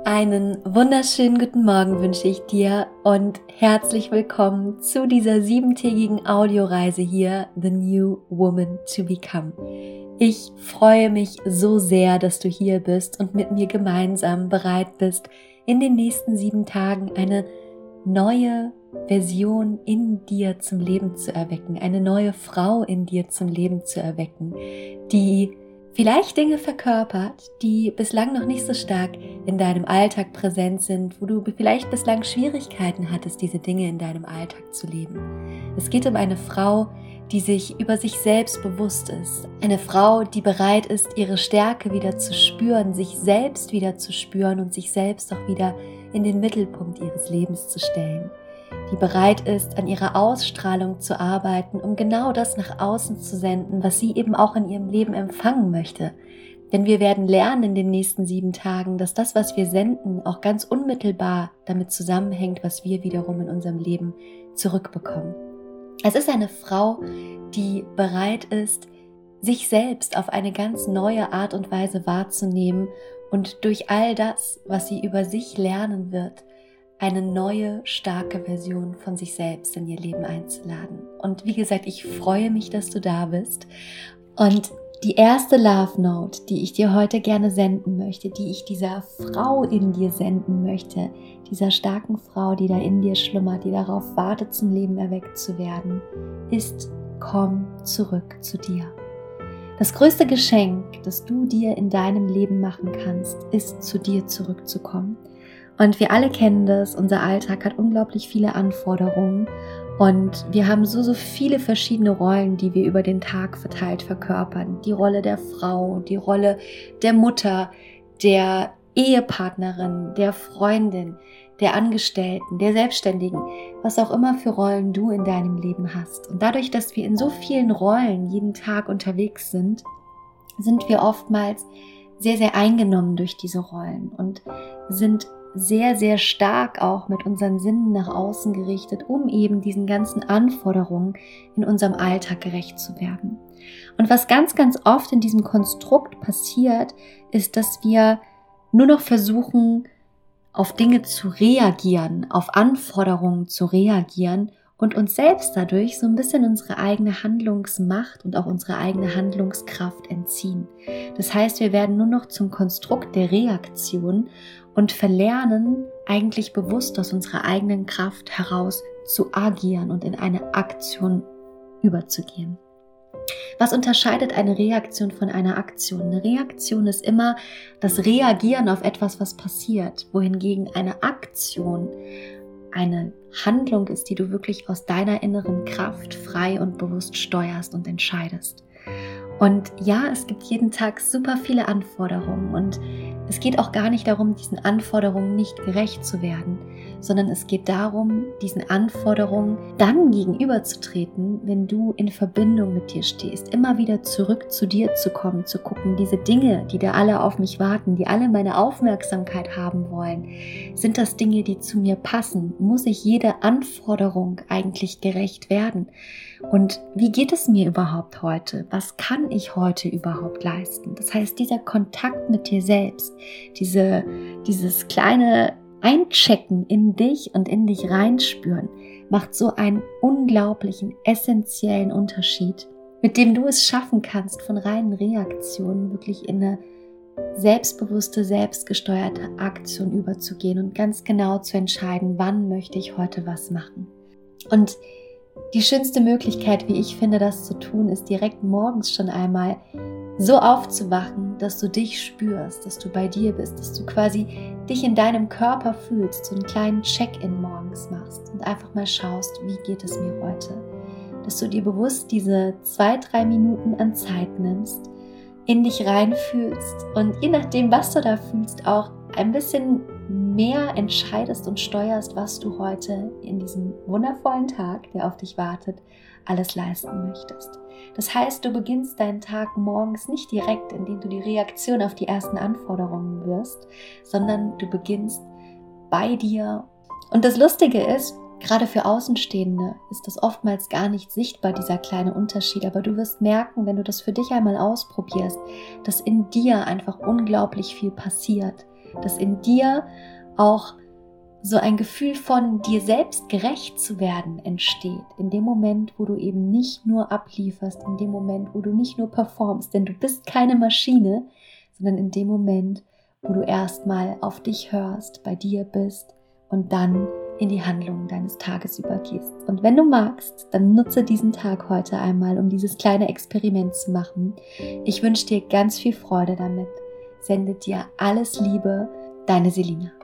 Einen wunderschönen guten Morgen wünsche ich dir und herzlich willkommen zu dieser 7-tägigen Audioreise hier, The New Woman to Become. Ich freue mich so sehr, dass du hier bist und mit mir gemeinsam bereit bist, in den nächsten 7 Tagen eine neue Version in dir zum Leben zu erwecken, eine neue Frau in dir zum Leben zu erwecken, die vielleicht Dinge verkörpert, die bislang noch nicht so stark in deinem Alltag präsent sind, wo du vielleicht bislang Schwierigkeiten hattest, diese Dinge in deinem Alltag zu leben. Es geht um eine Frau, die sich über sich selbst bewusst ist. Eine Frau, die bereit ist, ihre Stärke wieder zu spüren, sich selbst wieder zu spüren und sich selbst auch wieder in den Mittelpunkt ihres Lebens zu stellen. Die bereit ist, an ihrer Ausstrahlung zu arbeiten, um genau das nach außen zu senden, was sie eben auch in ihrem Leben empfangen möchte. Denn wir werden lernen in den nächsten 7 Tagen, dass das, was wir senden, auch ganz unmittelbar damit zusammenhängt, was wir wiederum in unserem Leben zurückbekommen. Es ist eine Frau, die bereit ist, sich selbst auf eine ganz neue Art und Weise wahrzunehmen und durch all das, was sie über sich lernen wird, eine neue, starke Version von sich selbst in ihr Leben einzuladen. Und wie gesagt, ich freue mich, dass du da bist. Und die erste Love Note, die ich dir heute gerne senden möchte, die ich dieser Frau in dir senden möchte, dieser starken Frau, die da in dir schlummert, die darauf wartet, zum Leben erweckt zu werden, ist: Komm zurück zu dir. Das größte Geschenk, das du dir in deinem Leben machen kannst, ist, zu dir zurückzukommen. Und wir alle kennen das, unser Alltag hat unglaublich viele Anforderungen und wir haben so viele verschiedene Rollen, die wir über den Tag verteilt verkörpern. Die Rolle der Frau, die Rolle der Mutter, der Ehepartnerin, der Freundin, der Angestellten, der Selbstständigen, was auch immer für Rollen du in deinem Leben hast. Und dadurch, dass wir in so vielen Rollen jeden Tag unterwegs sind, sind wir oftmals sehr, sehr eingenommen durch diese Rollen und sind sehr, sehr stark auch mit unseren Sinnen nach außen gerichtet, um eben diesen ganzen Anforderungen in unserem Alltag gerecht zu werden. Und was ganz, ganz oft in diesem Konstrukt passiert, ist, dass wir nur noch versuchen, auf Dinge zu reagieren, auf Anforderungen zu reagieren und uns selbst dadurch so ein bisschen unsere eigene Handlungsmacht und auch unsere eigene Handlungskraft entziehen. Das heißt, wir werden nur noch zum Konstrukt der Reaktion und verlernen, eigentlich bewusst aus unserer eigenen Kraft heraus zu agieren und in eine Aktion überzugehen. Was unterscheidet eine Reaktion von einer Aktion? Eine Reaktion ist immer das Reagieren auf etwas, was passiert, wohingegen eine Aktion eine Handlung ist, die du wirklich aus deiner inneren Kraft frei und bewusst steuerst und entscheidest. Und ja, es gibt jeden Tag super viele Anforderungen und es geht auch gar nicht darum, diesen Anforderungen nicht gerecht zu werden, sondern es geht darum, diesen Anforderungen dann gegenüberzutreten, wenn du in Verbindung mit dir stehst, immer wieder zurück zu dir zu kommen, zu gucken, diese Dinge, die da alle auf mich warten, die alle meine Aufmerksamkeit haben wollen, sind das Dinge, die zu mir passen? Muss ich jeder Anforderung eigentlich gerecht werden? Und wie geht es mir überhaupt heute? Was kann ich heute überhaupt leisten? Das heißt, dieser Kontakt mit dir selbst, dieses kleine Einchecken in dich und in dich reinspüren, macht so einen unglaublichen, essentiellen Unterschied, mit dem du es schaffen kannst, von reinen Reaktionen wirklich in eine selbstbewusste, selbstgesteuerte Aktion überzugehen und ganz genau zu entscheiden, wann möchte ich heute was machen. Und die schönste Möglichkeit, wie ich finde, das zu tun, ist direkt morgens schon einmal so aufzuwachen, dass du dich spürst, dass du bei dir bist, dass du quasi dich in deinem Körper fühlst, so einen kleinen Check-in morgens machst und einfach mal schaust, wie geht es mir heute. Dass du dir bewusst diese 2-3 Minuten an Zeit nimmst, in dich reinfühlst und je nachdem, was du da fühlst, auch ein bisschen mehr entscheidest und steuerst, was du heute in diesem wundervollen Tag, der auf dich wartet, alles leisten möchtest. Das heißt, du beginnst deinen Tag morgens nicht direkt, indem du die Reaktion auf die ersten Anforderungen wirst, sondern du beginnst bei dir. Und das Lustige ist, gerade für Außenstehende ist das oftmals gar nicht sichtbar, dieser kleine Unterschied, aber du wirst merken, wenn du das für dich einmal ausprobierst, dass in dir einfach unglaublich viel passiert, dass in dir auch so ein Gefühl von dir selbst gerecht zu werden entsteht, in dem Moment, wo du eben nicht nur ablieferst, in dem Moment, wo du nicht nur performst, denn du bist keine Maschine, sondern in dem Moment, wo du erstmal auf dich hörst, bei dir bist und dann in die Handlungen deines Tages übergehst. Und wenn du magst, dann nutze diesen Tag heute einmal, um dieses kleine Experiment zu machen. Ich wünsche dir ganz viel Freude damit. Sende dir alles Liebe, deine Selina.